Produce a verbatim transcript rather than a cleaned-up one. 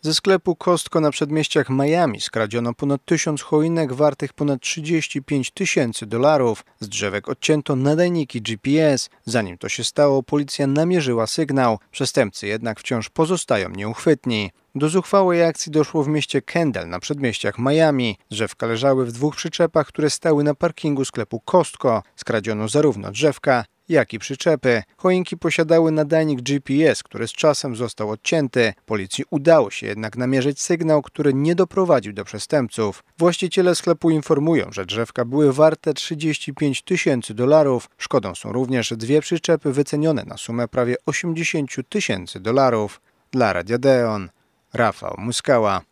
Ze sklepu Costco na przedmieściach Miami skradziono ponad tysiąc choinek wartych ponad trzydzieści pięć tysięcy dolarów. Z drzewek odcięto nadajniki G P S. Zanim to się stało, policja namierzyła sygnał. Przestępcy jednak wciąż pozostają nieuchwytni. Do zuchwałej akcji doszło w mieście Kendall na przedmieściach Miami. Drzewka leżały w dwóch przyczepach, które stały na parkingu sklepu Costco. Skradziono zarówno drzewka, jak i przyczepy. Choinki posiadały nadajnik G P S, który z czasem został odcięty. Policji udało się jednak namierzyć sygnał, który nie doprowadził do przestępców. Właściciele sklepu informują, że drzewka były warte trzydzieści pięć tysięcy dolarów. Szkodą są również dwie przyczepy wycenione na sumę prawie osiemdziesiąt tysięcy dolarów. Dla Radia Deon, Rafał Muskała.